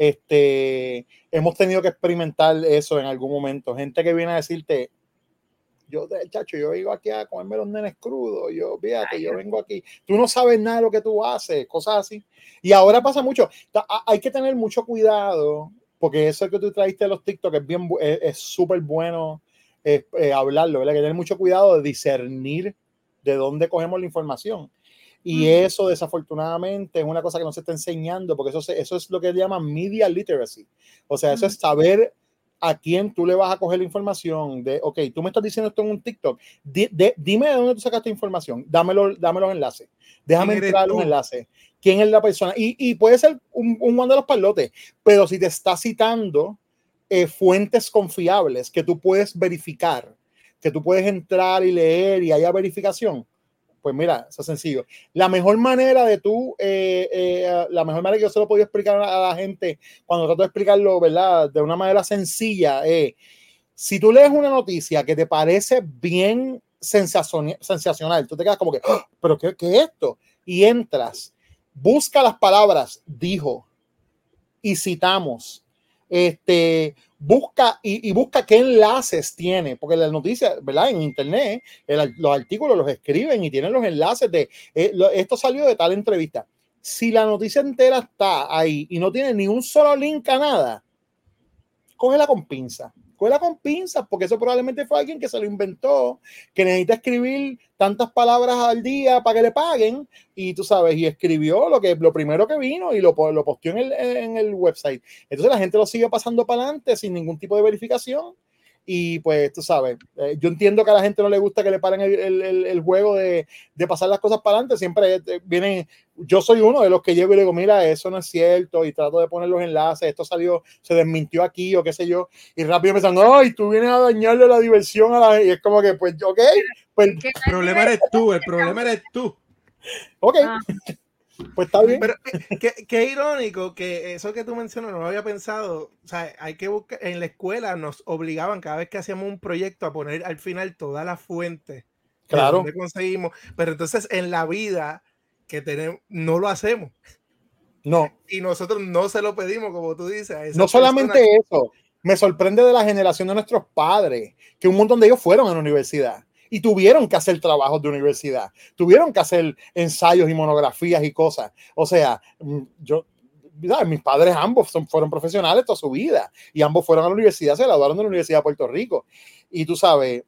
Este, hemos tenido que experimentar eso en algún momento. Gente que viene a decirte, yo, chacho, yo vengo aquí a comerme los nenes crudos, yo, fíjate, yo vengo aquí, tú no sabes nada de lo que tú haces, cosas así. Y ahora pasa mucho, hay que tener mucho cuidado, porque eso que tú traiste de los TikTok es bien, es súper bueno eh, eh, hablarlo, ¿verdad? Hay que tener mucho cuidado de discernir de dónde cogemos la información. Y mm. eso, desafortunadamente, es una cosa que no se está enseñando, porque eso, se, eso es lo que llaman media literacy. O sea, eso mm. es saber a quién tú le vas a coger la información de, ok, tú me estás diciendo esto en un TikTok, di, de, dime de dónde tú sacaste información, dámelo, dame los enlaces, déjame entrar a los enlaces, quién es la persona, y, y puede ser un, un Juan de los Palotes, pero si te está citando eh, fuentes confiables que tú puedes verificar, que tú puedes entrar y leer y haya verificación, pues mira, eso es sencillo. La mejor manera de tú, eh, eh, la mejor manera que yo se lo he podido explicar a la gente cuando trato de explicarlo, ¿verdad? De una manera sencilla, eh, si tú lees una noticia que te parece bien sensacional, sensacional tú te quedas como que, oh, ¿pero qué, qué es esto? Y entras, busca las palabras, dijo, y citamos, este... busca y, y busca qué enlaces tiene, porque las noticias, ¿verdad? En internet, el, los artículos los escriben y tienen los enlaces de eh, lo, esto salió de tal entrevista. Si la noticia entera está ahí y no tiene ni un solo link a nada, cógela con pinza. Cógela con pinzas, porque eso probablemente fue alguien que se lo inventó, que necesita escribir tantas palabras al día para que le paguen, y tú sabes, y escribió lo que lo primero que vino y lo, lo posteó en el, en el website. Entonces la gente lo sigue pasando para adelante sin ningún tipo de verificación. Y pues tú sabes, eh, yo entiendo que a la gente no le gusta que le paren el, el, el juego de, de pasar las cosas para adelante. Siempre eh, vienen, yo soy uno de los que llego y le digo, mira, eso no es cierto, y trato de poner los enlaces, esto salió, se desmintió aquí o qué sé yo, y rápido me dicen, ay, tú vienes a dañarle la diversión a la gente, y es como que, pues, ok, pues, el problema eres tú, el problema eres tú. Ok. Ah. Pues está bien. Pero qué, qué irónico que eso que tú mencionas no lo había pensado. O sea, hay que buscar, en la escuela nos obligaban cada vez que hacíamos un proyecto a poner al final todas las fuentes. Claro. De donde conseguimos. Pero entonces en la vida que tenemos, no lo hacemos. No. Y nosotros no se lo pedimos, como tú dices. A no solamente personas. eso, me sorprende de la generación de nuestros padres, que un montón de ellos fueron a la universidad y tuvieron que hacer trabajos de universidad, tuvieron que hacer ensayos y monografías y cosas. O sea, yo, mis padres ambos son, fueron profesionales toda su vida y ambos fueron a la universidad, se graduaron de la Universidad de Puerto Rico. Y tú sabes,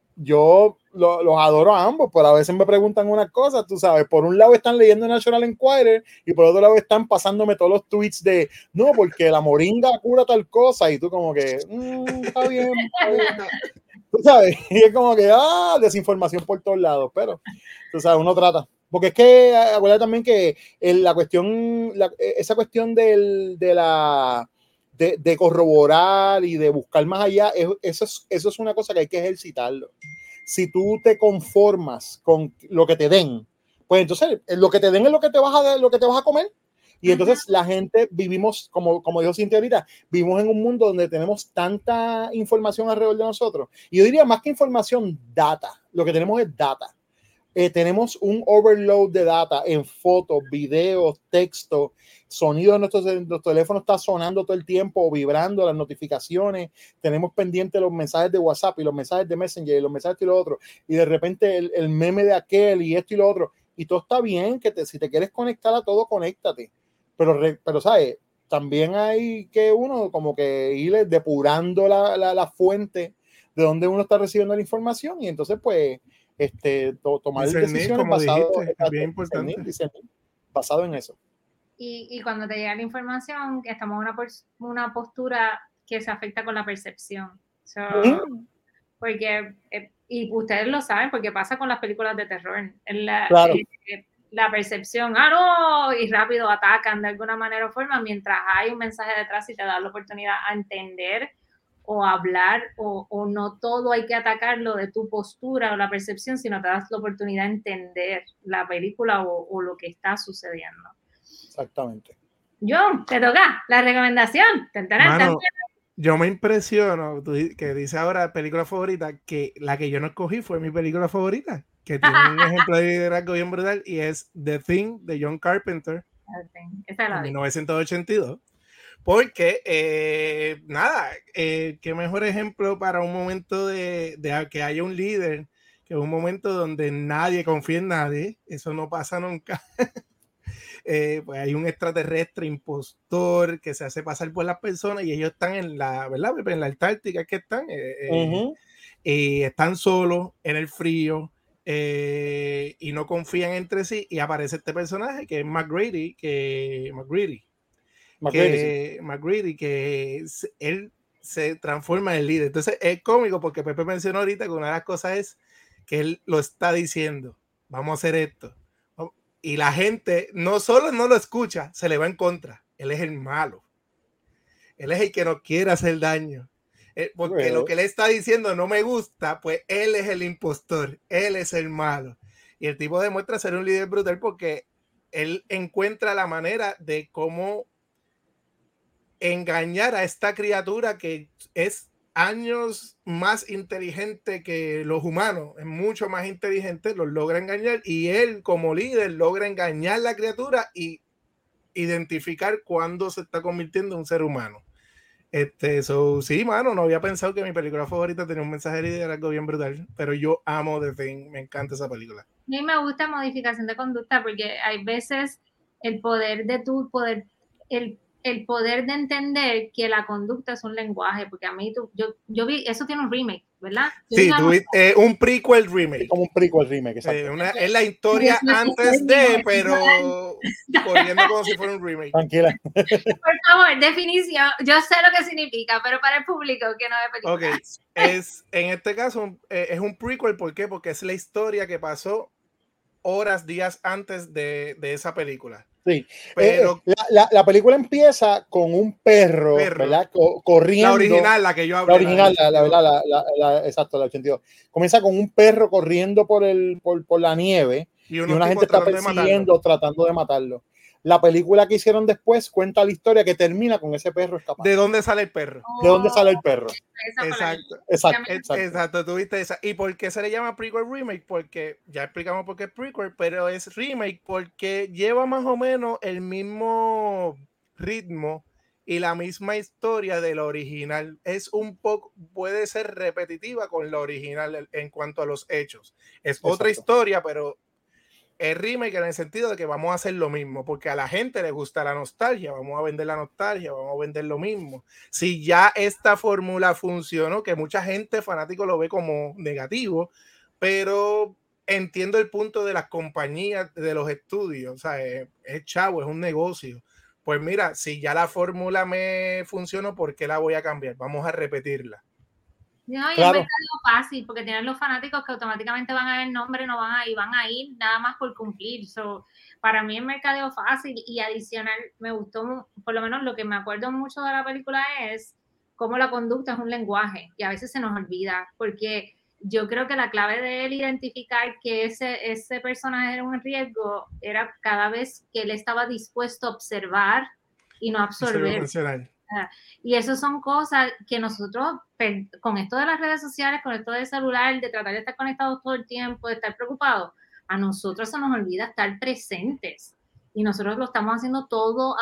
yo lo, los adoro a ambos, pero a veces me preguntan unas cosas, tú sabes, por un lado están leyendo National Enquirer y por otro lado están pasándome todos los tweets de, no, porque la moringa cura tal cosa, y tú como que, mmm, está bien, está bien. Tú sabes, y es como que, ah, desinformación por todos lados, pero, tú sabes, uno trata. Porque es que, acuérdate también que el, la cuestión, la, esa cuestión del, de la... De, de corroborar y de buscar más allá, es, eso, es, eso es una cosa que hay que ejercitarlo. Si tú te conformas con lo que te den, pues entonces lo que te den es lo que te vas a, lo que te vas a comer. Y entonces uh-huh. la gente vivimos, como, como dijo Cintia ahorita, vivimos en un mundo donde tenemos tanta información alrededor de nosotros. Y yo diría más que información, data. Lo que tenemos es data. Eh, tenemos un overload de data en fotos, videos, texto, sonido de nuestros, nuestro teléfono está sonando todo el tiempo, vibrando las notificaciones, tenemos pendientes los mensajes de WhatsApp y los mensajes de Messenger y los mensajes y lo otro, y de repente el, el meme de aquel y esto y lo otro, y todo está bien, que te, si te quieres conectar a todo, conéctate, pero, pero sabes, también hay que uno como que ir depurando la, la, la fuente de donde uno está recibiendo la información, y entonces pues Este, to, tomar discernir, decisiones basado, dijiste, exacto, es bien importante. Discernir, discernir, basado en eso. Y, y cuando te llega la información, estamos en una, una postura que se afecta con la percepción. So, uh-huh. Porque, eh, y ustedes lo saben, porque pasa con las películas de terror. La, claro. eh, la percepción, ah, no, y rápido atacan de alguna manera o forma, mientras hay un mensaje detrás y te da la oportunidad a entender o hablar, o, o no todo hay que atacarlo de tu postura o la percepción, sino te das la oportunidad de entender la película o, o lo que está sucediendo. Exactamente. John, te toca la recomendación. Mano, yo me impresiono, tú, que dice ahora película favorita, que la que yo no escogí fue mi película favorita, que tiene un ejemplo de liderazgo bien brutal, y es The Thing de John Carpenter, Esa la en mil novecientos ochenta y dos. Porque, eh, nada, eh, qué mejor ejemplo para un momento de, de que haya un líder, que un momento donde nadie confía en nadie, eso no pasa nunca. eh, pues hay un extraterrestre impostor que se hace pasar por las personas y ellos están en la, ¿verdad? En la Antártica, que están, eh, uh-huh. eh, están solos en el frío eh, y no confían entre sí, y aparece este personaje que es McGrady, que McGrady. McGrady, que, sí. McGrady, que él se transforma en líder. Entonces es cómico porque Pepe mencionó ahorita que una de las cosas es que él lo está diciendo, vamos a hacer esto. Y la gente no solo no lo escucha, se le va en contra. Él es el malo. Él es el que no quiere hacer daño. Porque bueno, lo que él está diciendo no me gusta, pues él es el impostor. Él es el malo. Y el tipo demuestra ser un líder brutal porque él encuentra la manera de cómo engañar a esta criatura que es años más inteligente que los humanos, es mucho más inteligente, los logra engañar, y él como líder logra engañar a la criatura y identificar cuándo se está convirtiendo en un ser humano. Este, so, sí, mano, no había pensado que mi película favorita tenía un mensaje de liderazgo bien brutal, pero yo amo The Thing, me encanta esa película. A mí me gusta Modificación de Conducta porque hay veces el poder de tu poder, el el poder de entender que la conducta es un lenguaje, porque a mí, tú, yo, yo vi, eso tiene un remake, ¿verdad? Yo sí, tú, eh, un prequel remake. Es como un prequel remake, exacto. Eh, una, es la historia antes de, pero corriendo como si fuera un remake. Tranquila. Por favor, definición, yo sé lo que significa, pero para el público que no ve películas. Ok, es, en este caso eh, es un prequel, ¿por qué? Porque es la historia que pasó horas, días antes de, de esa película. Sí, pero eh, la, la, la película empieza con un perro, perro. ¿verdad? Co corriendo. La original, la que yo hablé. La original, la, la, la, la, la, la, exacto, la ochenta y dos. Comienza con un perro corriendo por, el, por, por la nieve y, y una gente está persiguiendo, de tratando de matarlo. la película que hicieron después cuenta la historia que termina con ese perro escapado. ¿De dónde sale el perro? ¿De dónde sale el perro? Exacto. Exacto, exacto. Exacto, tuviste esa. ¿Y por qué se le llama prequel remake? Porque ya explicamos por qué es prequel, pero es remake porque lleva más o menos el mismo ritmo y la misma historia de la original. Es un poco, puede ser repetitiva con la original en cuanto a los hechos. Es Exacto. otra historia, pero es remake en el sentido de que vamos a hacer lo mismo, porque a la gente le gusta la nostalgia, vamos a vender la nostalgia, vamos a vender lo mismo. Si ya esta fórmula funcionó, que mucha gente fanático lo ve como negativo, pero entiendo el punto de las compañías, de los estudios, o sea, es, es chavo, es un negocio. Pues mira, si ya la fórmula me funcionó, ¿por qué la voy a cambiar? Vamos a repetirla. No, y claro. Es mercado fácil, porque tienen los fanáticos que automáticamente van a ver el nombre, no van a ir, van a ir nada más por cumplir. So, para mí es mercadeo fácil y adicional, me gustó, por lo menos lo que me acuerdo mucho de la película es cómo la conducta es un lenguaje y a veces se nos olvida, porque yo creo que la clave de él identificar que ese, ese personaje era un riesgo era cada vez que él estaba dispuesto a observar y no absorber. Y eso son cosas que nosotros, con esto de las redes sociales, con esto del celular, de tratar de estar conectados todo el tiempo, de estar preocupados, a nosotros se nos olvida estar presentes. Y nosotros lo estamos haciendo todo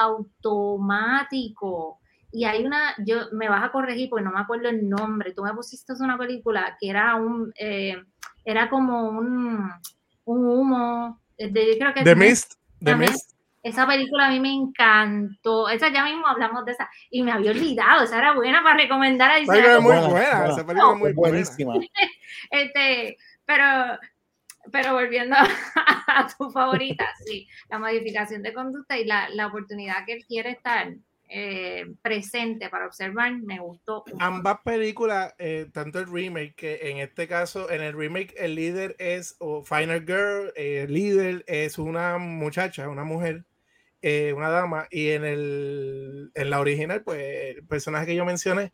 automático. Y hay una, yo me vas a corregir porque no me acuerdo el nombre. Tú me pusiste una película que era un, eh, era como un, un humo. De, creo que The Mist. The Mist. Esa película a mí me encantó. Esa ya mismo hablamos de esa. Y me había olvidado. Esa era buena para recomendar. Esa película es muy buena. buena. Esa película es muy buenísima. este, pero, pero volviendo a, a tu favorita, sí. La modificación de conducta y la, la oportunidad que él quiere estar eh, presente para observar, me gustó. Ambas películas, eh, tanto el remake, que en este caso, en el remake, el líder es oh, Final Girl, eh, el líder es una muchacha, una mujer. Eh, una dama, y en el en la original, pues el personaje que yo mencioné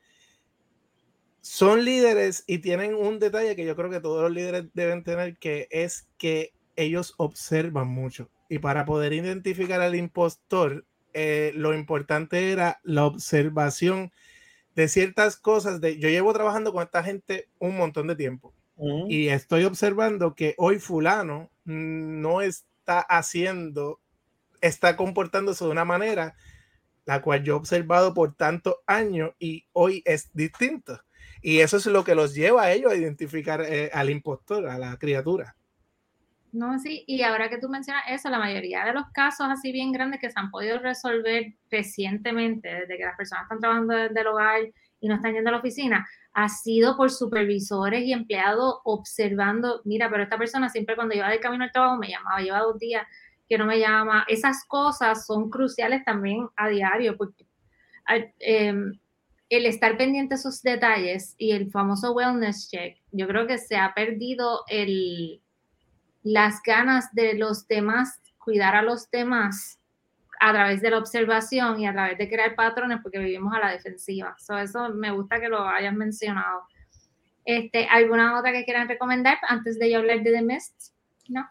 son líderes y tienen un detalle que yo creo que todos los líderes deben tener, que es que ellos observan mucho, y para poder identificar al impostor, eh, lo importante era la observación de ciertas cosas. De, yo llevo trabajando con esta gente un montón de tiempo, uh-huh. y estoy observando que hoy fulano no está haciendo está comportándose de una manera la cual yo he observado por tantos años y hoy es distinto. Y eso es lo que los lleva a ellos a identificar eh, al impostor, a la criatura. No, sí, y ahora que tú mencionas eso, la mayoría de los casos así bien grandes que se han podido resolver recientemente, desde que las personas están trabajando desde el hogar y no están yendo a la oficina, ha sido por supervisores y empleados observando, mira, pero esta persona siempre cuando iba de camino al trabajo me llamaba, lleva dos días que no me llama. Esas cosas son cruciales también a diario, porque eh, el estar pendiente de esos detalles y el famoso wellness check, yo creo que se ha perdido el, las ganas de los demás, cuidar a los demás a través de la observación y a través de crear patrones, porque vivimos a la defensiva. So, eso me gusta que lo hayas mencionado. Este, ¿alguna otra que quieran recomendar antes de yo hablar de The Mist? ¿No?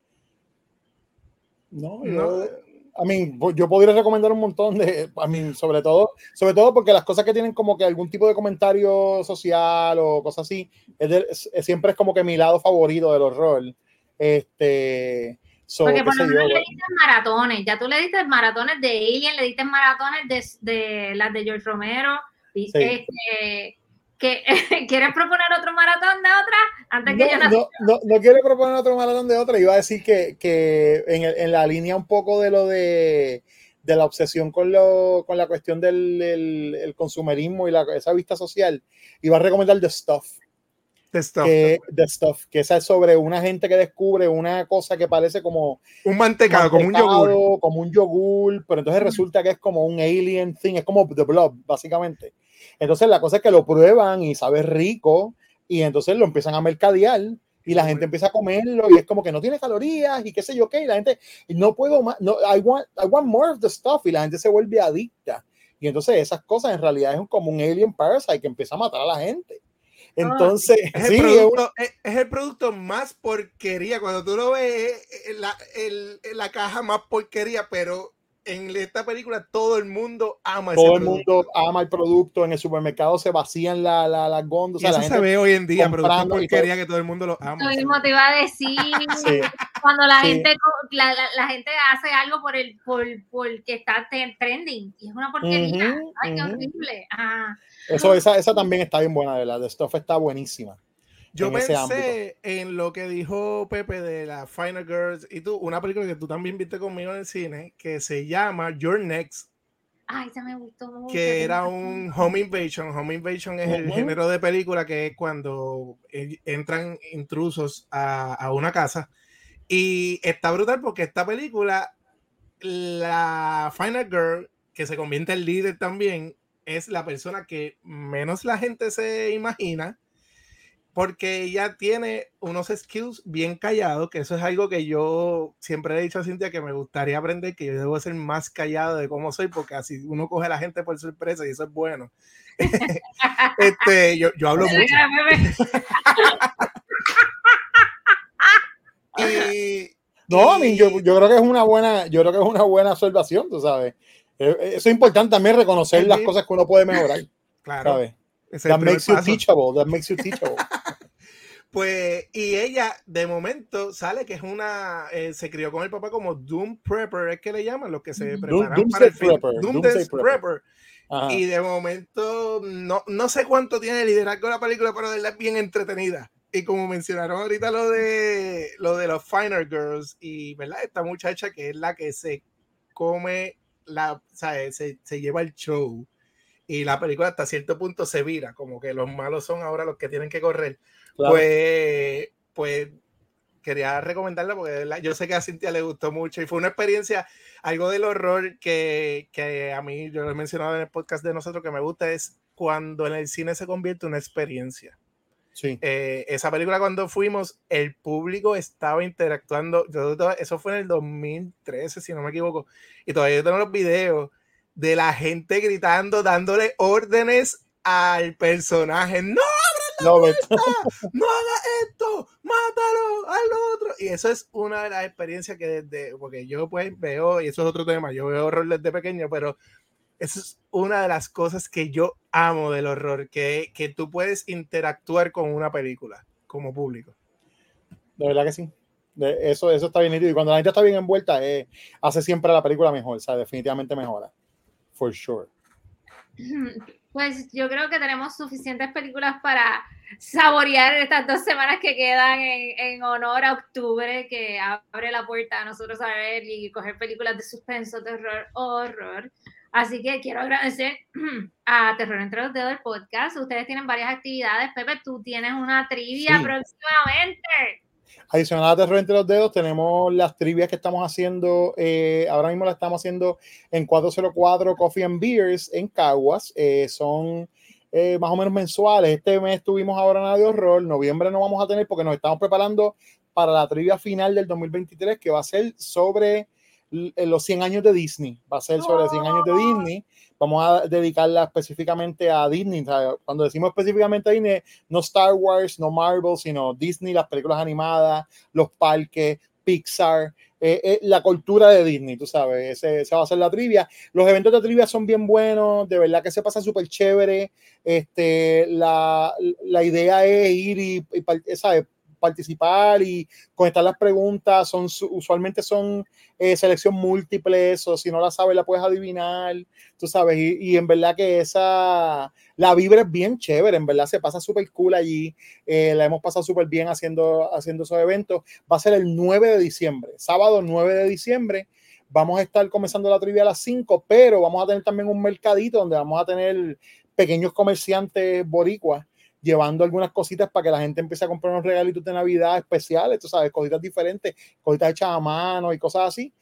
No, yo, I mean, yo podría recomendar un montón de, I mean, sobre todo, sobre todo porque las cosas que tienen como que algún tipo de comentario social o cosas así, es de, es, siempre es como que mi lado favorito del horror. Este, so, porque por lo menos le diste maratones, ya tú le diste maratones de Alien, le diste maratones de, de las de George Romero, sí. este, que, ¿quieres proponer otro maratón de otra? Antes que no, yo no, no, no, no quiero proponer otro maratón de otra, iba a decir que, que en, en la línea un poco de lo de, de la obsesión con, lo, con la cuestión del el, el consumerismo y la, esa vista social, iba a recomendar The Stuff. The Stuff. Que, The Stuff, que esa es sobre una gente que descubre una cosa que parece como un mantecado, mantecado como un yogur. Como un yogur, pero entonces mm. resulta que es como un alien thing, es como The Blob, básicamente. Entonces la cosa es que lo prueban y sabe rico y entonces lo empiezan a mercadear y la gente empieza a comerlo y es como que no tiene calorías y qué sé yo qué, y la gente, no puedo más, no, I want, I want more of the stuff, y la gente se vuelve adicta. Y entonces esas cosas en realidad es como un alien parasite que empieza a matar a la gente. Entonces, ah, es, sí, el producto, es, es el producto más porquería. Cuando tú lo ves, la, el, la caja más porquería, pero en esta película todo el mundo ama todo ese el producto. mundo ama el producto. En el supermercado se vacían las la, la góndolas. Y eso la gente se ve hoy en día, pero es comprando y porquería todo. que todo el mundo lo ama. Lo sí. mismo te iba a decir. Sí. Cuando la Sí. gente la, la, la gente hace algo por el por, por que está te- trending y es una porquería. Ujú, Ay, qué ujú. horrible. Ah. Eso, esa, esa también está bien buena, de verdad. The Stuff está buenísima. Yo en ese ámbito. pensé en lo que dijo Pepe de la Final Girls y tú, una película que tú también viste conmigo en el cine, que se llama Your Next, Ay, esa me gustó mucho. que era un home invasion. Home invasion es el Ujú. género de película que es cuando eh, entran intrusos a, a una casa. Y está brutal porque esta película, la Final Girl, que se convierte en líder también, es la persona que menos la gente se imagina, porque ella tiene unos skills bien callados, que eso es algo que yo siempre he dicho a Cintia que me gustaría aprender, que yo debo ser más callado de cómo soy, porque así uno coge a la gente por sorpresa y eso es bueno. este, yo, yo hablo mucho. y, No, y... a mí, yo, yo creo que es una buena, yo creo que es una buena observación, tú sabes. Eso es importante también, reconocer el las mismo, cosas que uno puede mejorar. claro, ¿Sabes? ese That es el primer makes you paso. teachable, that makes you teachable. Pues, y ella de momento sale que es una, eh, se crió con el papá como Doom Prepper, es que le llaman, los que se Doom, preparan para el fin. Prepper, Doomsday Doomsday Prepper. Prepper. Ajá. Y de momento, no, no sé cuánto tiene el liderazgo de la película, pero de verdad es bien entretenida. Y como mencionaron ahorita lo de, lo de los Final Girls, y verdad, esta muchacha que es la que se come, la, ¿sabes? Se, se lleva el show. Y la película hasta cierto punto se vira, como que los malos son ahora los que tienen que correr. Claro. Pues, pues quería recomendarla porque de verdad, yo sé que a Cintia le gustó mucho y fue una experiencia, algo del horror que, que a mí, yo lo he mencionado en el podcast de nosotros, que me gusta es cuando en el cine se convierte en una experiencia. Sí. Eh, esa película cuando fuimos, el público estaba interactuando, yo, eso fue en el dos mil trece, si no me equivoco, y todavía yo tengo los videos de la gente gritando, dándole órdenes al personaje. ¡No abran la puerta! ¡No haga esto! ¡Mátalo! ¡Al otro! Y eso es una de las experiencias que desde, porque yo pues veo, y eso es otro tema, yo veo horror desde pequeño, pero eso es una de las cosas que yo amo del horror, que, que tú puedes interactuar con una película como público. De verdad que sí. De eso, eso está bien nítido. Y cuando la gente está bien envuelta, eh, hace siempre la película mejor. O sea, definitivamente mejora. For sure. Pues yo creo que tenemos suficientes películas para saborear estas dos semanas que quedan en, en honor a octubre, que abre la puerta a nosotros a ver y coger películas de suspenso, terror, horror. Así que quiero agradecer a Terror Entre los Dedos del podcast. Ustedes tienen varias actividades. Pepe, tú tienes una trivia sí. próximamente. Adicional a Terror Entre los Dedos, tenemos las trivias que estamos haciendo. Eh, ahora mismo las estamos haciendo en cuatro cero cuatro Coffee and Beers en Caguas. Eh, son eh, más o menos mensuales. Este mes tuvimos ahora nada de horror. Noviembre no vamos a tener porque nos estamos preparando para la trivia final del dos mil veintitrés, que va a ser sobre los cien años de Disney. Va a ser sobre cien años de Disney. Vamos a dedicarla específicamente a Disney. O sea, cuando decimos específicamente a Disney, no Star Wars, no Marvel, sino Disney, las películas animadas, los parques, Pixar, eh, eh, la cultura de Disney, tú sabes. Ese, esa va a ser la trivia. Los eventos de trivia son bien buenos, de verdad que se pasa súper chévere. Este, la, la idea es ir y, y ¿sabes? participar y contestar las preguntas. Son usualmente son eh, selección múltiple, eso si no la sabes la puedes adivinar, tú sabes, y, y en verdad que esa la vibra es bien chévere, en verdad se pasa súper cool allí, eh, la hemos pasado súper bien haciendo, haciendo esos eventos. Va a ser el nueve de diciembre, sábado nueve de diciembre. Vamos a estar comenzando la trivia a las cinco, pero vamos a tener también un mercadito donde vamos a tener pequeños comerciantes boricuas llevando algunas cositas para que la gente empiece a comprar unos regalitos de Navidad especiales, tú sabes, cositas diferentes, cositas hechas a mano y cosas así.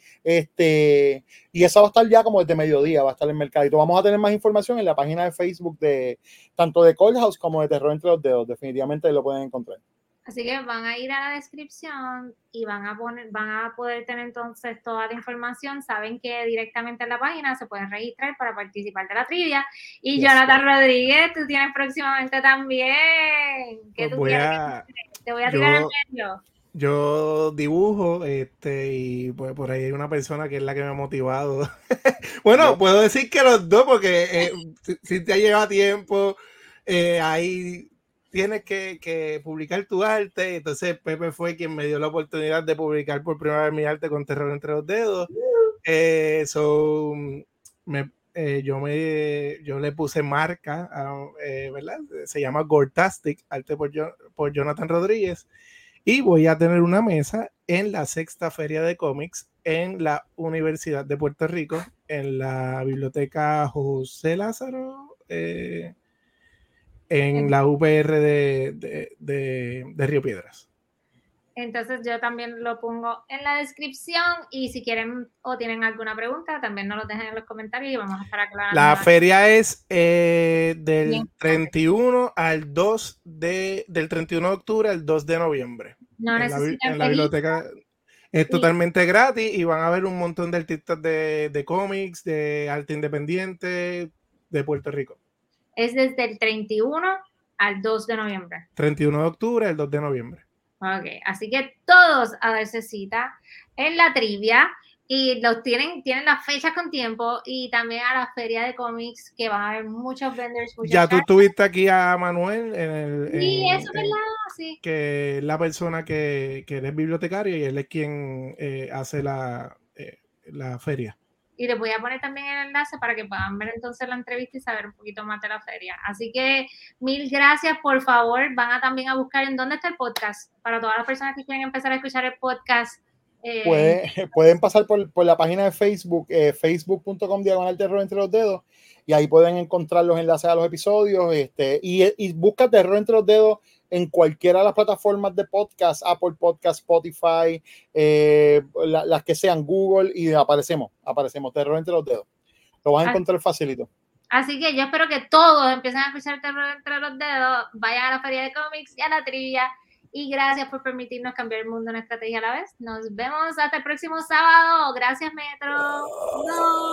Este, y esa va a estar ya como desde mediodía, va a estar en el mercadito. Vamos a tener más información en la página de Facebook de tanto de Cold House como de Terror Entre los Dedos. Definitivamente lo pueden encontrar. Así que van a ir a la descripción y van a poner, van a poder tener entonces toda la información. Saben que directamente en la página se pueden registrar para participar de la trivia. Y yes, Jonathan yes. Rodríguez, tú tienes próximamente también. ¿Qué pues tú voy quieres? A, Te voy a tirar yo, en medio. Yo dibujo, este, y pues por ahí hay una persona que es la que me ha motivado. Bueno, Yo- puedo decir que los dos, porque eh, si, si te lleva tiempo, eh, ahí tienes que, que publicar tu arte. Entonces Pepe fue quien me dio la oportunidad de publicar por primera vez mi arte con Terror entre los dedos. Eh, so, me, eh, yo me yo le puse marca, a, eh, ¿verdad? Se llama Gortastic, arte por, Jo- por Jonathan Rodríguez. Y voy a tener una mesa en la sexta feria de cómics en la Universidad de Puerto Rico, en la biblioteca José Lázaro, eh, en la U P R de, de, de, de Río Piedras. Entonces yo también lo pongo en la descripción y si quieren o tienen alguna pregunta, también nos lo dejen en los comentarios y vamos a estar aclarando. La feria es eh, del Bien. treinta y uno al dos de, del treinta y uno de octubre al dos de noviembre. No en, la, necesitan en la permiso. biblioteca. Es Sí. totalmente gratis y van a ver un montón de artistas de, de cómics, de arte independiente de Puerto Rico. Es desde el treinta y uno al dos de noviembre. treinta y uno de octubre al dos de noviembre. Ok, así que todos a darse cita en la trivia y los tienen, tienen las fechas con tiempo y también a la feria de cómics que van a haber muchos vendors. Ya tú tuviste aquí a Manuel en el, Sí, en, eso es verdad, sí. Que es la persona que, que es bibliotecario y él es quien eh, hace la, eh, la feria. Y les voy a poner también el enlace para que puedan ver entonces la entrevista y saber un poquito más de la feria. Así que mil gracias, por favor. Van a también a buscar en dónde está el podcast. Para todas las personas que quieren empezar a escuchar el podcast. Eh, Puede, pueden pasar por, por la página de Facebook, eh, facebook punto com diagonal terror entre los dedos, y ahí pueden encontrar los enlaces a los episodios. Este, y, y busca Terror entre los dedos en cualquiera de las plataformas de podcast, Apple Podcast, Spotify, eh, la, las que sean, Google, y aparecemos, aparecemos, Terror entre los dedos. Lo vas a encontrar facilito. Así que yo espero que todos empiecen a escuchar Terror entre los dedos, vayan a la feria de cómics y a la trivia. Y gracias por permitirnos cambiar el mundo en estrategia a la vez. Nos vemos hasta el próximo sábado. Gracias, Metro. No.